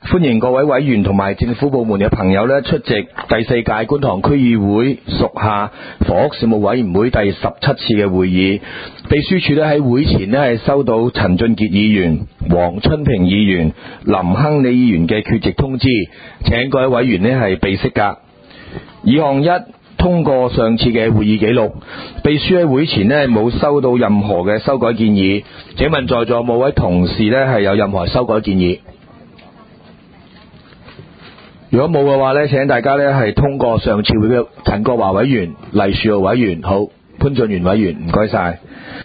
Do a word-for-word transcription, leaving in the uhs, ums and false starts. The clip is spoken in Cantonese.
歡迎各位委員同埋政府部門嘅朋友咧出席第四屆觀塘區議會屬下房屋事務委員會第十七次嘅會議。秘書處咧喺會前咧係收到陳俊傑議員、黃春平議員、林亨利議員嘅缺席通知，請各位委員咧係備悉㗎。議項一，通過上次嘅會議記錄。秘書喺會前咧冇收到任何嘅修改建議，請問在座某位同事咧係有任何修改建議？如果冇嘅話咧，請大家咧係通過上次會嘅陳國華委員、黎樹豪委員、好潘俊源委員，唔該晒。